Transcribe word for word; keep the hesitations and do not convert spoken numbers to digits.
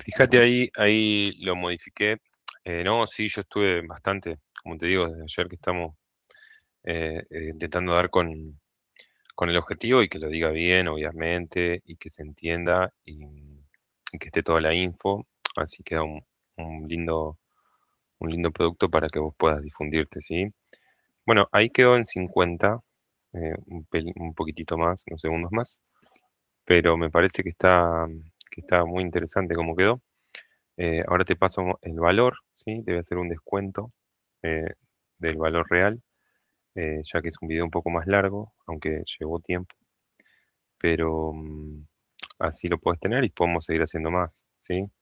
Fíjate ahí, ahí lo modifiqué. Eh, no, sí, yo estuve bastante, como te digo, desde ayer que estamos eh, eh, intentando dar con, con el objetivo y que lo diga bien, obviamente, y que se entienda y, y que esté toda la info. Así queda un, un lindo, un lindo producto para que vos puedas difundirte, ¿sí? Bueno, ahí quedó en cincuenta, eh, un, peli- un poquitito más, unos segundos más, pero me parece que está, que está muy interesante como quedó. Eh, ahora te paso el valor, ¿sí? Te voy a hacer un descuento eh, del valor real, eh, ya que es un video un poco más largo, aunque llevó tiempo, pero mm, así lo puedes tener y podemos seguir haciendo más, ¿sí?